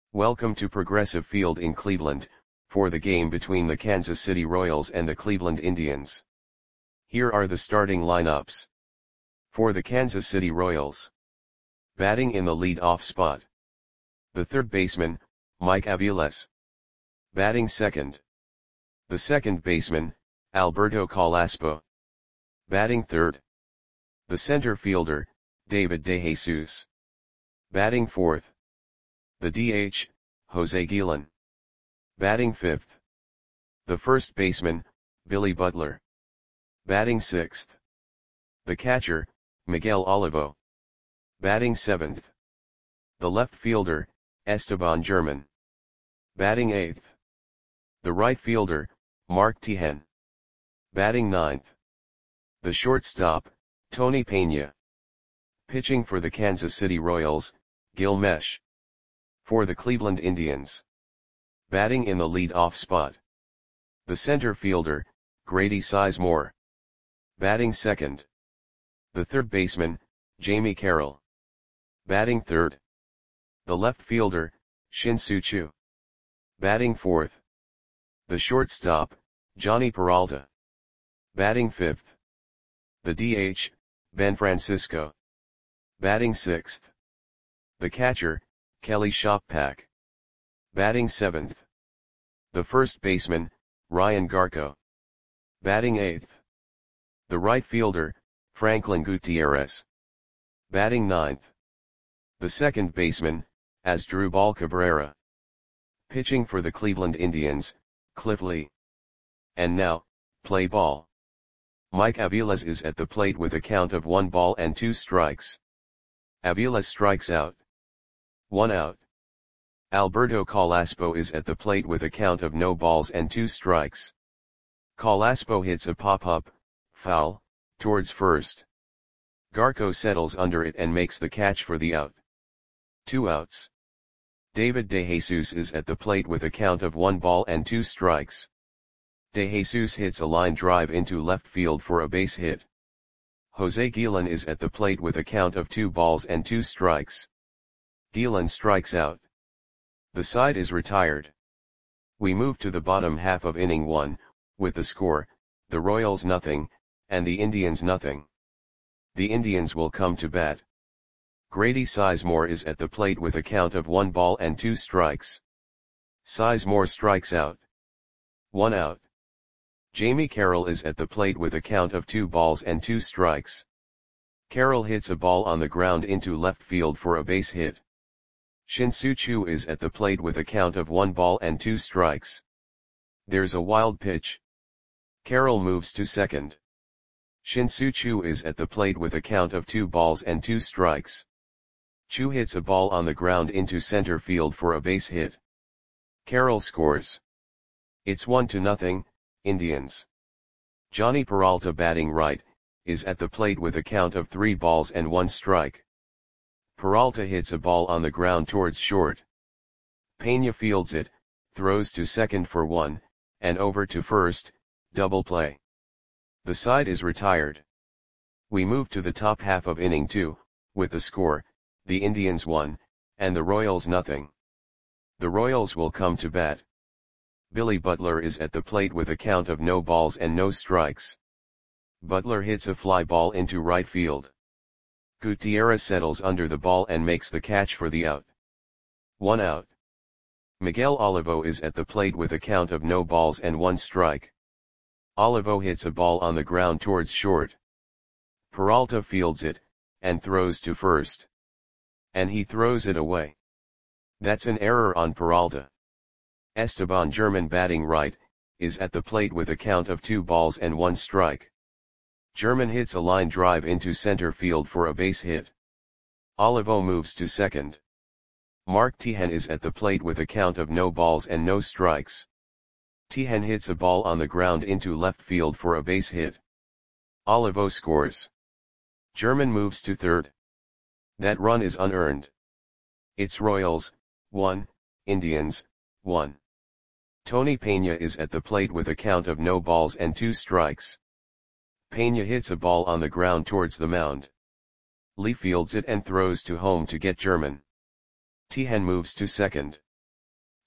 Welcome to Progressive Field in Cleveland, for the game between the Kansas City Royals and the Cleveland Indians. Here are the starting lineups. For the Kansas City Royals. Batting in the lead-off spot. The third baseman, Mike Aviles. Batting second. The second baseman, Alberto Carrasco. Batting third. The center fielder, David DeJesus. Batting fourth. The DH, Jose Guillen. Batting fifth. The first baseman, Billy Butler. Batting sixth. The catcher, Miguel Olivo. Batting seventh. The left fielder, Esteban German. Batting eighth. The right fielder, Mark Tejan. Batting ninth. The shortstop, Tony Peña. Pitching for the Kansas City Royals, Gil Meche. For the Cleveland Indians. Batting in the lead-off spot. The center fielder, Grady Sizemore. Batting second. The third baseman, Jamie Carroll. Batting third. The left fielder, Shin-Soo Choo. Batting fourth. The shortstop, Johnny Peralta. Batting fifth. The DH, Ben Francisco. Batting sixth. The catcher, Kelly Shoppak. Batting seventh. The first baseman, Ryan Garco. Batting eighth. The right fielder, Franklin Gutierrez. Batting ninth. The second baseman, Asdrubal Cabrera. Pitching for the Cleveland Indians, Cliff Lee. And now, play ball. Mike Aviles is at the plate with a count of 1 ball and 2 strikes. Aviles strikes out. 1 out. Alberto Carrasco is at the plate with a count of no balls and 2 strikes. Carrasco hits a pop-up, foul, towards first. Garco settles under it and makes the catch for the out. 2 outs. David DeJesus is at the plate with a count of 1 ball and 2 strikes. DeJesus hits a line drive into left field for a base hit. Jose Guillen is at the plate with a count of 2 balls and 2 strikes. Guillen strikes out. The side is retired. We move to the bottom half of inning 1, with the score, the Royals nothing, and the Indians nothing. The Indians will come to bat. Grady Sizemore is at the plate with a count of 1 ball and 2 strikes. Sizemore strikes out. 1 out. Jamie Carroll is at the plate with a count of 2 balls and 2 strikes. Carroll hits a ball on the ground into left field for a base hit. Shin-Soo Choo is at the plate with a count of 1 ball and 2 strikes. There's a wild pitch. Carroll moves to second. Shin-Soo Choo is at the plate with a count of 2 balls and 2 strikes. Choo hits a ball on the ground into center field for a base hit. Carroll scores. It's 1-0, Indians. Johnny Peralta, batting right, is at the plate with a count of 3 balls and 1 strike. Peralta hits a ball on the ground towards short. Peña fields it, throws to second for 1, and over to first, double play. The side is retired. We move to the top half of inning 2, with the score, the Indians 1, and the Royals nothing. The Royals will come to bat. Billy Butler is at the plate with a count of no balls and no strikes. Butler hits a fly ball into right field. Gutierrez settles under the ball and makes the catch for the out. 1 out. Miguel Olivo is at the plate with a count of no balls and 1 strike. Olivo hits a ball on the ground towards short. Peralta fields it, and throws to first. And he throws it away. That's an error on Peralta. Esteban German, batting right, is at the plate with a count of 2 balls and 1 strike. German hits a line drive into center field for a base hit. Olivo moves to second. Mark Tejan is at the plate with a count of no balls and no strikes. Tejan hits a ball on the ground into left field for a base hit. Olivo scores. German moves to third. That run is unearned. It's Royals, 1, Indians, 1. Tony Peña is at the plate with a count of no balls and 2 strikes. Peña hits a ball on the ground towards the mound. Lee fields it and throws to home to get German. Tejan moves to second.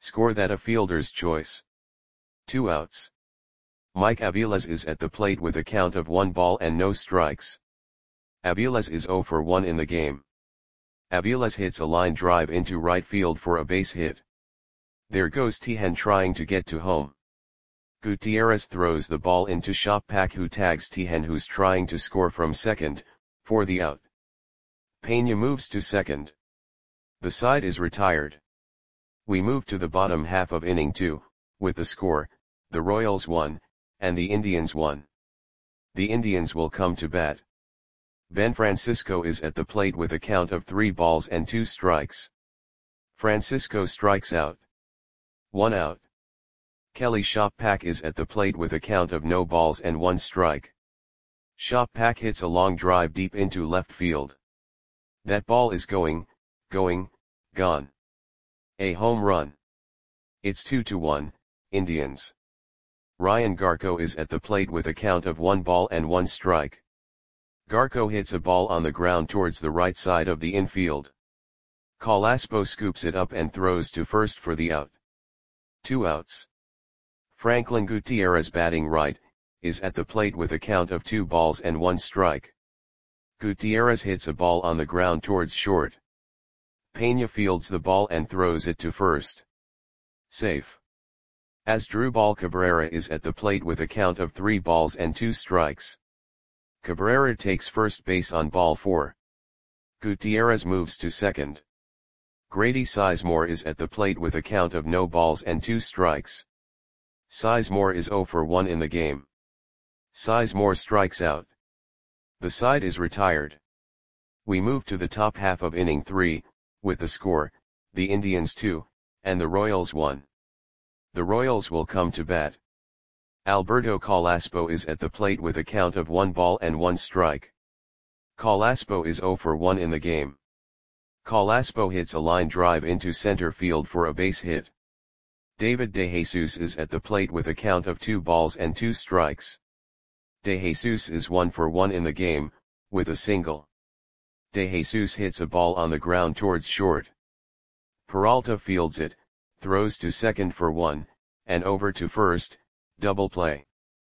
Score that a fielder's choice. 2 outs. Mike Aviles is at the plate with a count of 1 ball and no strikes. Aviles is 0 for 1 in the game. Aviles hits a line drive into right field for a base hit. There goes Tihan trying to get to home. Gutierrez throws the ball into Shoppak, who tags Tihan, who's trying to score from second, for the out. Peña moves to second. The side is retired. We move to the bottom half of inning 2, with the score, the Royals 1, and the Indians 1. The Indians will come to bat. Ben Francisco is at the plate with a count of 3 balls and 2 strikes. Francisco strikes out. 1 out. Kelly Shoppak is at the plate with a count of no balls and 1 strike. Shoppak hits a long drive deep into left field. That ball is gone. A home run. It's 2-1, Indians. Ryan Garco is at the plate with a count of 1 ball and 1 strike. Garco hits a ball on the ground towards the right side of the infield. Calaspo scoops it up and throws to first for the out. 2 outs. Franklin Gutierrez, batting right, is at the plate with a count of 2 balls and 1 strike. Gutierrez hits a ball on the ground towards short. Peña fields the ball and throws it to first. Safe. Asdrubal Cabrera is at the plate with a count of 3 balls and 2 strikes. Cabrera takes first base on ball 4. Gutierrez moves to second. Grady Sizemore is at the plate with a count of no balls and 2 strikes. Sizemore is 0 for 1 in the game. Sizemore strikes out. The side is retired. We move to the top half of inning 3, with the score, the Indians 2, and the Royals 1. The Royals will come to bat. Alberto Calaspo is at the plate with a count of 1 ball and 1 strike. Calaspo is 0 for 1 in the game. Calaspo hits a line drive into center field for a base hit. David DeJesus is at the plate with a count of 2 balls and 2 strikes. DeJesus is 1 for 1 in the game, with a single. DeJesus hits a ball on the ground towards short. Peralta fields it, throws to second for 1, and over to first, double play.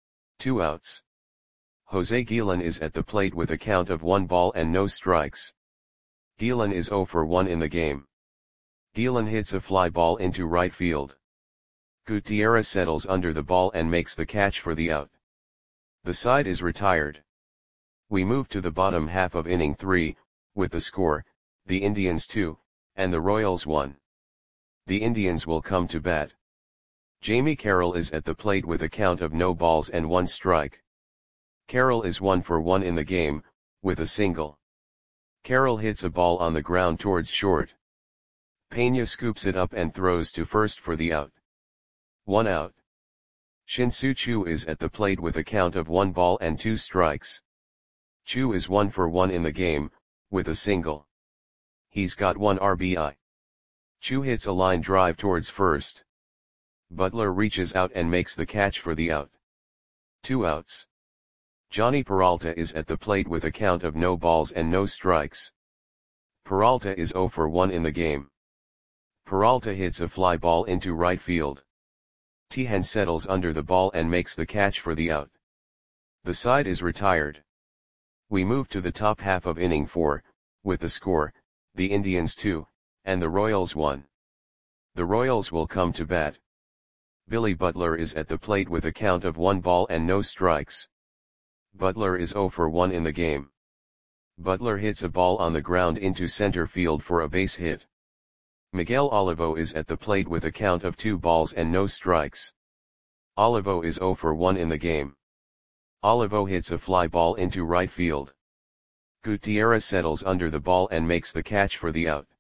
2 outs. Jose Guillen is at the plate with a count of 1 ball and no strikes. Guillen is 0 for 1 in the game. Guillen hits a fly ball into right field. Gutierrez settles under the ball and makes the catch for the out. The side is retired. We move to the bottom half of inning 3, with the score, the Indians 2, and the Royals 1. The Indians will come to bat. Jamie Carroll is at the plate with a count of no balls and 1 strike. Carroll is 1 for 1 in the game, with a single. Carroll hits a ball on the ground towards short. Peña scoops it up and throws to first for the out. 1 out. Shin-Soo Choo is at the plate with a count of 1 ball and 2 strikes. Choo is 1 for 1 in the game, with a single. He's got 1 RBI. Choo hits a line drive towards first. Butler reaches out and makes the catch for the out. 2 outs. Johnny Peralta is at the plate with a count of no balls and no strikes. Peralta is 0 for 1 in the game. Peralta hits a fly ball into right field. Tihan settles under the ball and makes the catch for the out. The side is retired. We move to the top half of inning 4, with the score, the Indians 2, and the Royals 1. The Royals will come to bat. Billy Butler is at the plate with a count of 1 ball and no strikes. Butler is 0 for 1 in the game. Butler hits a ball on the ground into center field for a base hit. Miguel Olivo is at the plate with a count of 2 balls and no strikes. Olivo is 0 for 1 in the game. Olivo hits a fly ball into right field. Gutierrez settles under the ball and makes the catch for the out.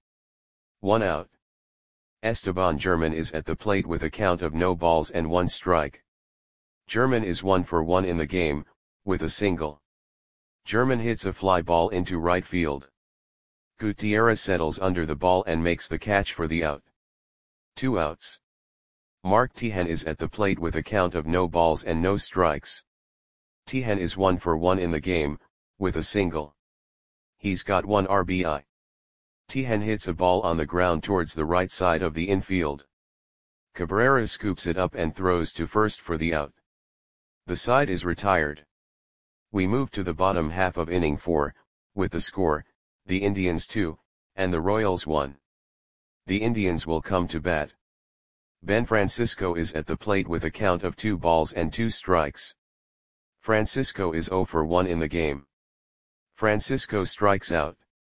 1 out. Esteban German is at the plate with a count of no balls and 1 strike. German is 1 for 1 in the game, with a single. German hits a fly ball into right field. Gutierrez settles under the ball and makes the catch for the out. 2 outs. Mark Tihan is at the plate with a count of no balls and no strikes. Tihan is 1 for 1 in the game, with a single. He's got 1 RBI. Tihan hits a ball on the ground towards the right side of the infield. Cabrera scoops it up and throws to first for the out. The side is retired. We move to the bottom half of inning 4, with the score, the Indians 2, and the Royals 1. The Indians will come to bat. Ben Francisco is at the plate with a count of 2 balls and 2 strikes. Francisco is 0 for 1 in the game. Francisco strikes out.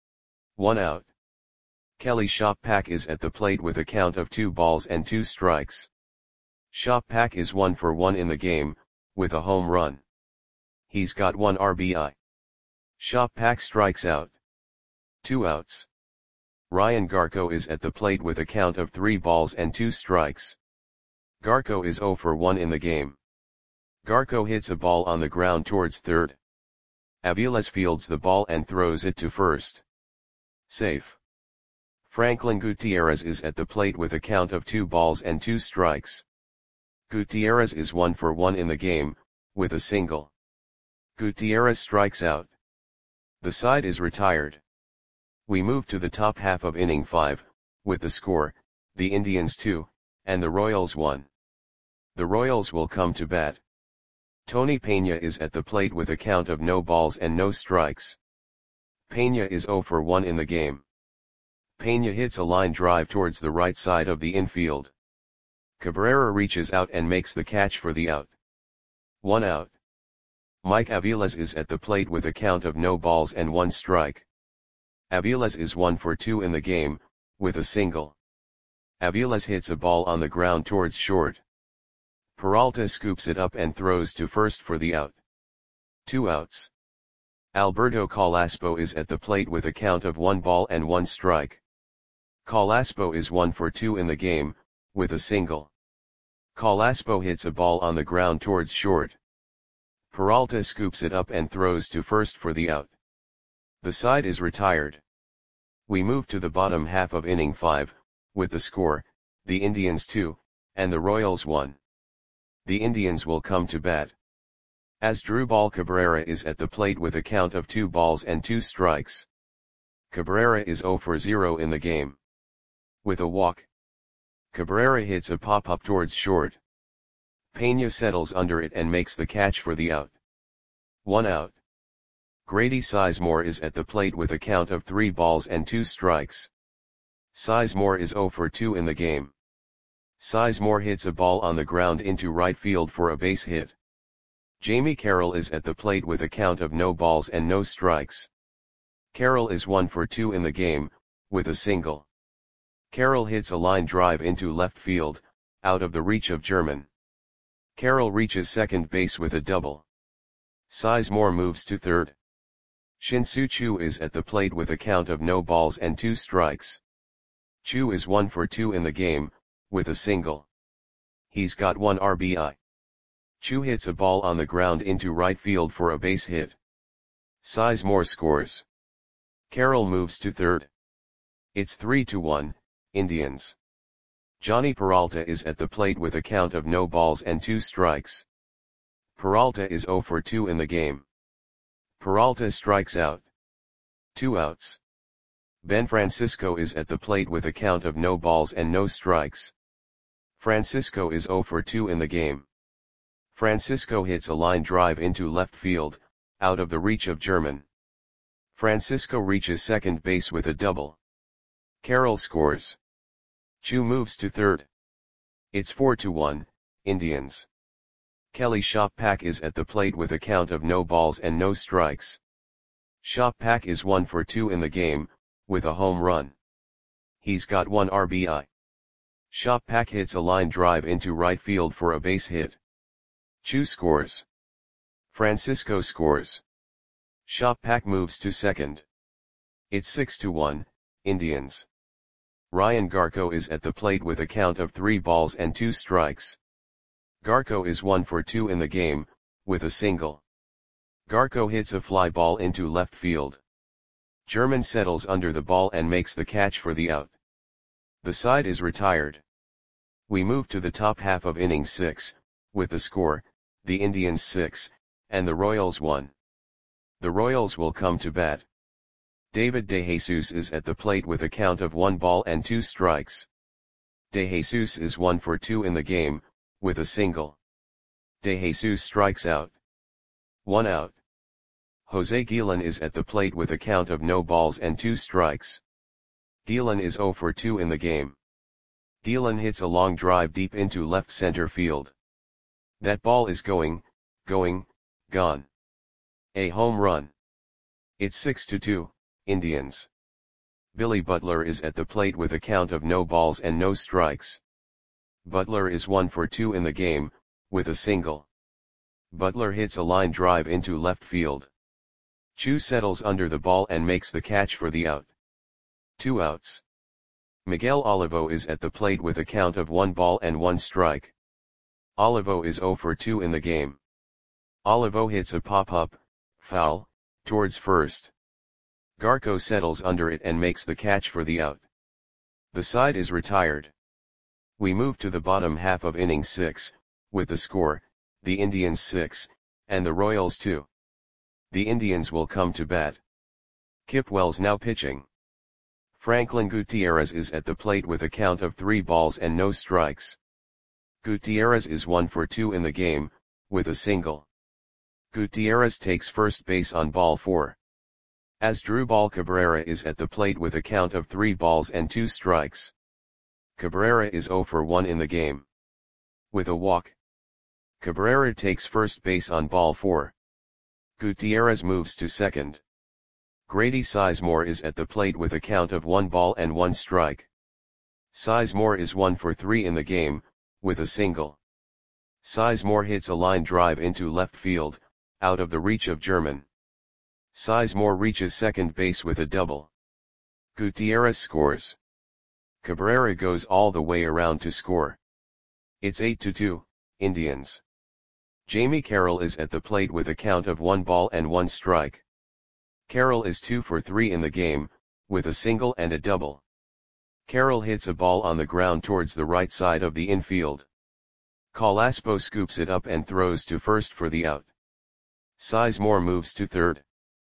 1 out. Kelly Shoppak is at the plate with a count of 2 balls and 2 strikes. Shoppak is 1 for 1 in the game, with a home run. He's got 1 RBI. Shoppak strikes out. 2 outs. Ryan Garco is at the plate with a count of 3 balls and 2 strikes. Garco is 0 for 1 in the game. Garco hits a ball on the ground towards third. Aviles fields the ball and throws it to first. Safe. Franklin Gutierrez is at the plate with a count of 2 balls and 2 strikes. Gutierrez is 1 for 1 in the game, with a single. Gutierrez strikes out. The side is retired. We move to the top half of inning 5, with the score, the Indians 2, and the Royals 1. The Royals will come to bat. Tony Peña is at the plate with a count of no balls and no strikes. Peña is 0 for 1 in the game. Peña hits a line drive towards the right side of the infield. Cabrera reaches out and makes the catch for the out. 1 out. Mike Aviles is at the plate with a count of no balls and 1 strike. Aviles is 1 for 2 in the game, with a single. Aviles hits a ball on the ground towards short. Peralta scoops it up and throws to first for the out. 2 outs. Alberto Calaspo is at the plate with a count of 1 ball and 1 strike. Calaspo is 1 for 2 in the game, with a single. Calaspo hits a ball on the ground towards short. Peralta scoops it up and throws to first for the out. The side is retired. We move to the bottom half of inning 5, with the score, the Indians 2, and the Royals 1. The Indians will come to bat. Asdrubal Cabrera is at the plate with a count of 2 balls and 2 strikes. Cabrera is 0 for 0 in the game. With a walk. Cabrera hits a pop-up towards short. Peña settles under it and makes the catch for the out. 1 out. Grady Sizemore is at the plate with a count of 3 balls and 2 strikes. Sizemore is 0 for 2 in the game. Sizemore hits a ball on the ground into right field for a base hit. Jamie Carroll is at the plate with a count of no balls and no strikes. Carroll is 1 for 2 in the game, with a single. Carroll hits a line drive into left field, out of the reach of German. Carroll reaches second base with a double. Sizemore moves to third. Shin-Soo Choo is at the plate with a count of no balls and 2 strikes. Choo is 1 for 2 in the game, with a single. He's got 1 RBI. Choo hits a ball on the ground into right field for a base hit. Sizemore scores. Carroll moves to third. It's 3-1, Indians. Johnny Peralta is at the plate with a count of no balls and 2 strikes. Peralta is 0 for 2 in the game. Peralta strikes out. 2 outs. Ben Francisco is at the plate with a count of no balls and no strikes. Francisco is 0 for 2 in the game. Francisco hits a line drive into left field, out of the reach of German. Francisco reaches second base with a double. Carroll scores. Choo moves to third. It's 4-1, Indians. Kelly Shoppak is at the plate with a count of no balls and no strikes. Shoppak is 1 for 2 in the game, with a home run. He's got 1 RBI. Shoppak hits a line drive into right field for a base hit. Choo scores. Francisco scores. Shoppak moves to second. It's 6-1, Indians. Ryan Garco is at the plate with a count of 3 balls and 2 strikes. Garco is 1 for 2 in the game, with a single. Garco hits a fly ball into left field. German settles under the ball and makes the catch for the out. The side is retired. We move to the top half of inning 6, with the score, the Indians 6, and the Royals 1. The Royals will come to bat. David DeJesus is at the plate with a count of 1 ball and 2 strikes. De Jesus is 1 for 2 in the game, with a single. De Jesus strikes out. 1 out. Jose Guillen is at the plate with a count of no balls and 2 strikes. Guillen is 0 for 2 in the game. Guillen hits a long drive deep into left center field. That ball is going, gone. A home run. It's 6-2, Indians. Billy Butler is at the plate with a count of no balls and no strikes. Butler is 1 for 2 in the game, with a single. Butler hits a line drive into left field. Chu settles under the ball and makes the catch for the out. 2 outs. Miguel Olivo is at the plate with a count of 1 ball and 1 strike. Olivo is 0 for 2 in the game. Olivo hits a pop-up, foul, towards first. Garco settles under it and makes the catch for the out. The side is retired. We move to the bottom half of inning 6, with the score, the Indians 6, and the Royals 2. The Indians will come to bat. Kip Wells now pitching. Franklin Gutierrez is at the plate with a count of 3 balls and no strikes. Gutierrez is 1 for 2 in the game, with a single. Gutierrez takes first base on ball 4. Asdrubal Cabrera is at the plate with a count of 3 balls and 2 strikes. Cabrera is 0 for 1 in the game. With a walk. Cabrera takes first base on ball 4. Gutierrez moves to second. Grady Sizemore is at the plate with a count of 1 ball and 1 strike. Sizemore is 1 for 3 in the game, with a single. Sizemore hits a line drive into left field, out of the reach of German. Sizemore reaches second base with a double. Gutierrez scores. Cabrera goes all the way around to score. It's 8-2, Indians. Jamie Carroll is at the plate with a count of 1 ball and 1 strike. Carroll is 2 for 3 in the game, with a single and a double. Carroll hits a ball on the ground towards the right side of the infield. Calaspo scoops it up and throws to first for the out. Sizemore moves to third.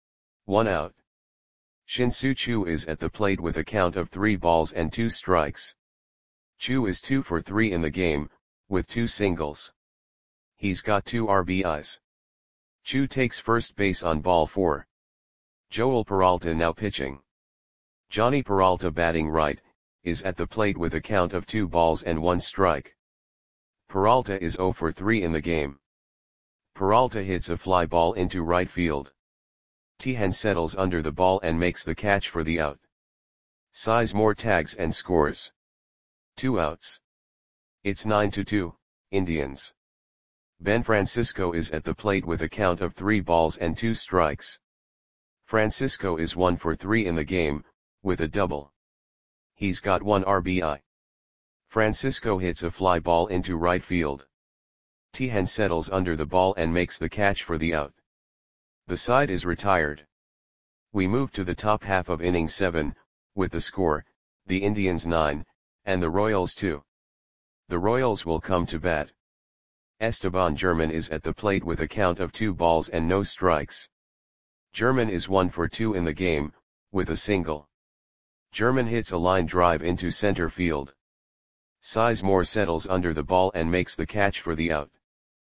1 out. Shin-Soo Choo is at the plate with a count of 3 balls and 2 strikes. Choo is 2 for 3 in the game, with 2 singles. He's got 2 RBIs. Choo takes first base on ball 4. Joel Peralta now pitching. Johnny Peralta batting right, is at the plate with a count of 2 balls and 1 strike. Peralta is 0 for 3 in the game. Peralta hits a fly ball into right field. Tejan settles under the ball and makes the catch for the out. Sizemore tags and scores. 2 outs. It's 9-2, Indians. Ben Francisco is at the plate with a count of 3 balls and 2 strikes. Francisco is 1 for 3 in the game, with a double. He's got 1 RBI. Francisco hits a fly ball into right field. Tejan settles under the ball and makes the catch for the out. The side is retired. We move to the top half of inning 7, with the score, the Indians 9, and the Royals 2. The Royals will come to bat. Esteban German is at the plate with a count of 2 balls and no strikes. German is 1 for 2 in the game, with a single. German hits a line drive into center field. Sizemore settles under the ball and makes the catch for the out.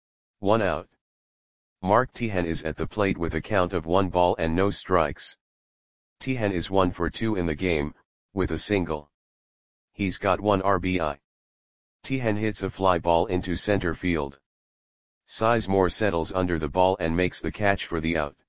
1 out. Mark Tejan is at the plate with a count of 1 ball and no strikes. Tejan is 1 for 2 in the game, with a single. He's got 1 RBI. Tejan hits a fly ball into center field. Sizemore settles under the ball and makes the catch for the out.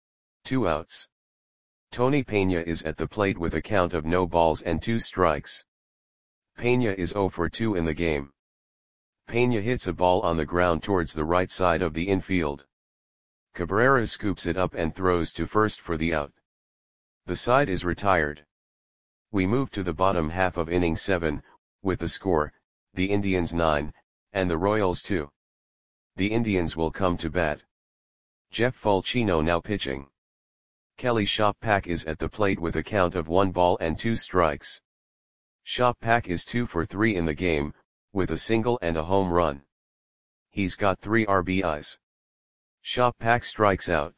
2 outs. Tony Pena is at the plate with a count of no balls and 2 strikes. Pena is 0 for 2 in the game. Pena hits a ball on the ground towards the right side of the infield. Cabrera scoops it up and throws to first for the out. The side is retired. We move to the bottom half of inning 7, with the score, the Indians 9, and the Royals 2. The Indians will come to bat. Jeff Fulcino now pitching. Kelly Shoppak is at the plate with a count of 1 ball and 2 strikes. Shoppak is 2 for 3 in the game, with a single and a home run. He's got 3 RBIs. Shoppak strikes out.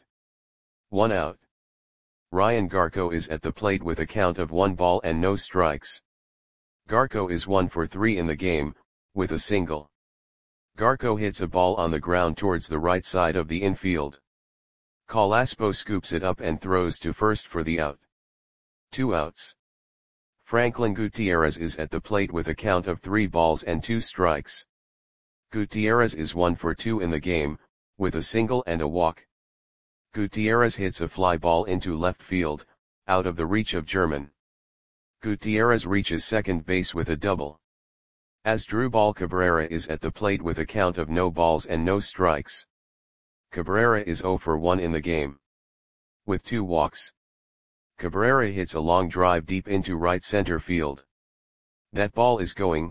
1 out. Ryan Garco is at the plate with a count of 1 ball and no strikes. Garko is 1 for 3 in the game, with a single. Garko hits a ball on the ground towards the right side of the infield. Calaspo scoops it up and throws to first for the out. 2 outs. Franklin Gutierrez is at the plate with a count of 3 balls and 2 strikes. Gutierrez is 1 for 2 in the game, with a single and a walk. Gutierrez hits a fly ball into left field, out of the reach of German. Gutierrez reaches second base with a double. Asdrubal Cabrera is at the plate with a count of no balls and no strikes. Cabrera is 0 for 1 in the game. With 2 walks. Cabrera hits a long drive deep into right center field. That ball is going,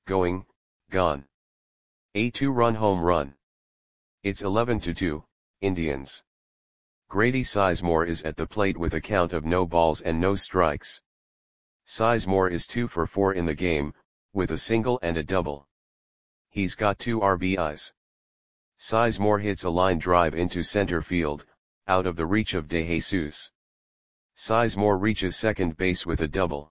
gone. A 2-run home run. It's 11-2, Indians. Grady Sizemore is at the plate with a count of no balls and no strikes. Sizemore is 2 for 4 in the game, with a single and a double. He's got 2 RBIs. Sizemore hits a line drive into center field, out of the reach of De Jesus. Sizemore reaches second base with a double.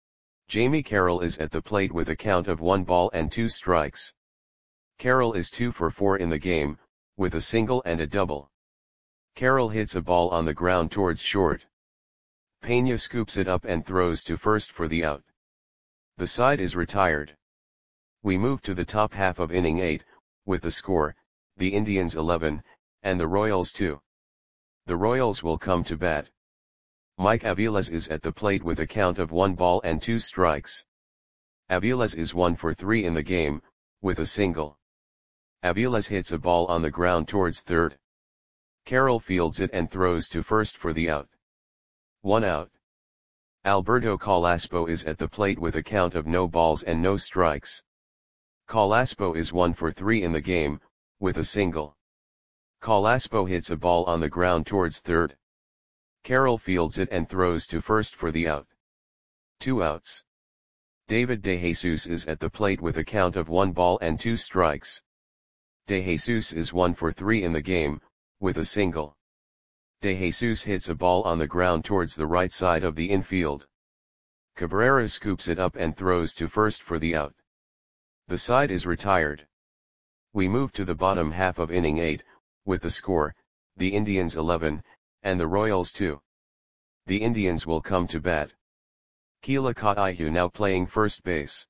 Jamie Carroll is at the plate with a count of 1 ball and 2 strikes. Carroll is 2 for 4 in the game, with a single and a double. Carroll hits a ball on the ground towards short. Pena scoops it up and throws to first for the out. The side is retired. We move to the top half of inning 8, with the score, the Indians 11, and the Royals 2. The Royals will come to bat. Mike Aviles is at the plate with a count of 1 ball and 2 strikes. Aviles is 1 for 3 in the game, with a single. Aviles hits a ball on the ground towards third. Carroll fields it and throws to first for the out. 1 out. Alberto Calaspo is at the plate with a count of no balls and no strikes. Calaspo is 1 for 3 in the game, with a single. Calaspo hits a ball on the ground towards third. Carroll fields it and throws to first for the out. 2 outs. David De Jesus is at the plate with a count of 1 ball and 2 strikes. De Jesus is 1 for 3 in the game, with a single. De Jesus hits a ball on the ground towards the right side of the infield. Cabrera scoops it up and throws to first for the out. The side is retired. We move to the bottom half of inning 8, with the score, the Indians 11, and the Royals 2. The Indians will come to bat. Keila Kaihu now playing first base.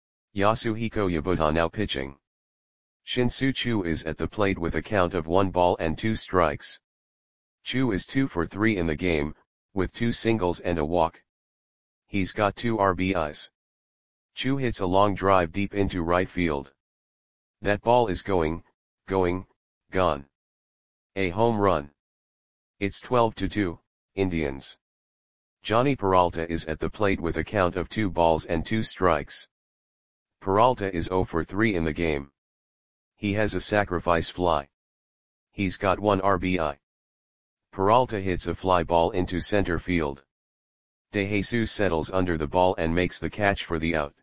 Yasuhiko Yabuta now pitching. Shin-Soo Choo is at the plate with a count of 1 ball and 2 strikes. Choo is 2 for 3 in the game, with 2 singles and a walk. He's got 2 RBIs. Choo hits a long drive deep into right field. That ball is going, gone. A home run. It's 12-2, Indians. Johnny Peralta is at the plate with a count of 2 balls and 2 strikes. Peralta is 0 for 3 in the game. He has a sacrifice fly. He's got 1 RBI. Peralta hits a fly ball into center field. De Jesus settles under the ball and makes the catch for the out.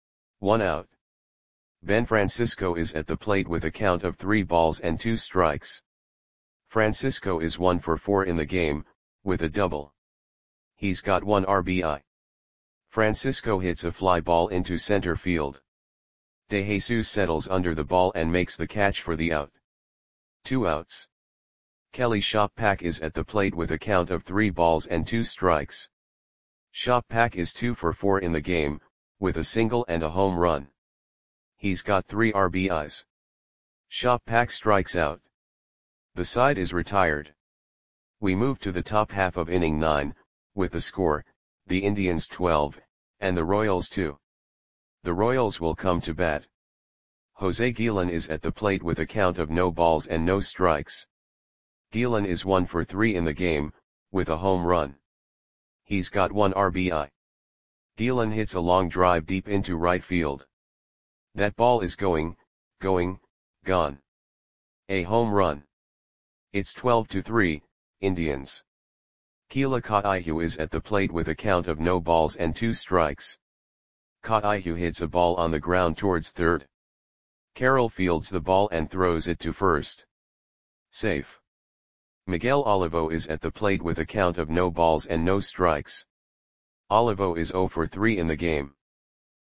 1 out. Ben Francisco is at the plate with a count of 3 balls and 2 strikes. Francisco is 1 for 4 in the game, with a double. He's got 1 RBI. Francisco hits a fly ball into center field. De Jesus settles under the ball and makes the catch for the out. 2 outs. Kelly Shoppak is at the plate with a count of 3 balls and 2 strikes. Shoppak is 2 for 4 in the game, with a single and a home run. He's got 3 RBIs. Shoppak strikes out. The side is retired. We move to the top half of inning 9, with the score, the Indians 12, and the Royals 2. The Royals will come to bat. Jose Guillen is at the plate with a count of no balls and no strikes. Guillen is 1 for 3 in the game, with a home run. He's got 1 RBI. Guillen hits a long drive deep into right field. That ball is going, gone. A home run. It's 12-3, Indians. Keila Kaihu is at the plate with a count of no balls and 2 strikes. Kaihu hits a ball on the ground towards third. Carroll fields the ball and throws it to first. Safe. Miguel Olivo is at the plate with a count of no balls and no strikes. Olivo is 0 for 3 in the game.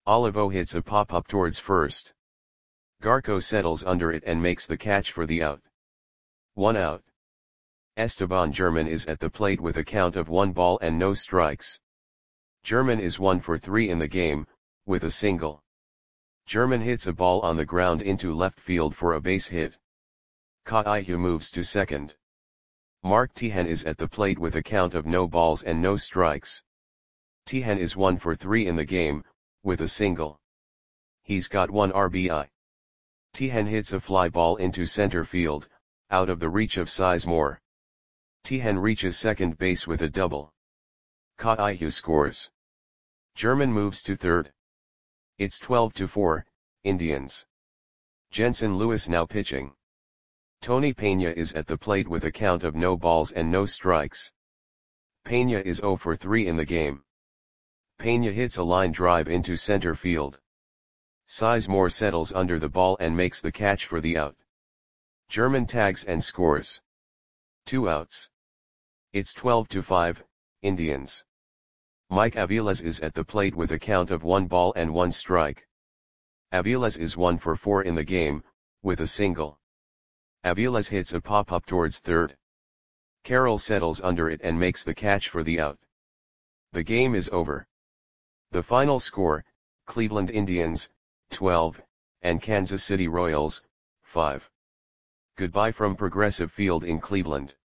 Olivo hits a pop-up towards first. Garco settles under it and makes the catch for the out. 1 out. Esteban German is at the plate with a count of 1 ball and no strikes. German is 1 for 3 in the game, with a single. German hits a ball on the ground into left field for a base hit. Kaihu moves to second. Mark Tejan is at the plate with a count of no balls and no strikes. Tejan is 1 for 3 in the game, with a single. He's got 1 RBI. Tejan hits a fly ball into center field, out of the reach of Sizemore. Tejan reaches second base with a double. Kaihu scores. German moves to third. It's 12-4, Indians. Jensen Lewis now pitching. Tony Peña is at the plate with a count of no balls and no strikes. Peña is 0 for 3 in the game. Peña hits a line drive into center field. Sizemore settles under the ball and makes the catch for the out. German tags and scores. 2 outs. It's 12-5, Indians. Mike Aviles is at the plate with a count of 1 ball and 1 strike. Aviles is 1 for 4 in the game, with a single. Aviles hits a pop-up towards third. Carroll settles under it and makes the catch for the out. The game is over. The final score, Cleveland Indians, 12, and Kansas City Royals, 5. Goodbye from Progressive Field in Cleveland.